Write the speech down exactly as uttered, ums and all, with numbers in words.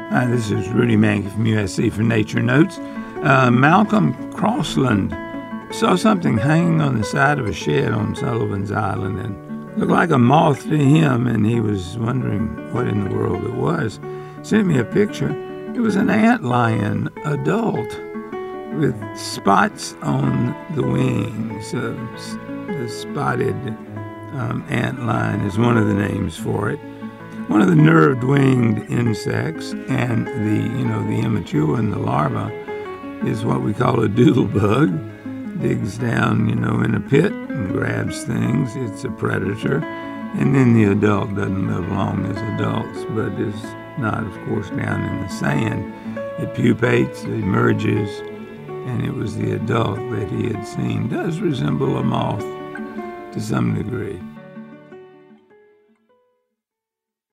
Uh, this is Rudy Mankey from U S C for Nature Notes. Uh, Malcolm Crossland saw something hanging on the side of a shed on Sullivan's Island and looked like a moth to him, and he was wondering what in the world it was. Sent me a picture. It was an antlion adult with spots on the wings. Uh, the spotted um, antlion is one of the names for it. One of the nerved-winged insects, and the you know the immature and the larva is what we call a doodlebug. Digs down, you know, in a pit and grabs things. It's a predator. And then the adult doesn't live long as adults, but is not, of course, down in the sand. It pupates, it emerges, and it was the adult that he had seen. Does resemble a moth to some degree.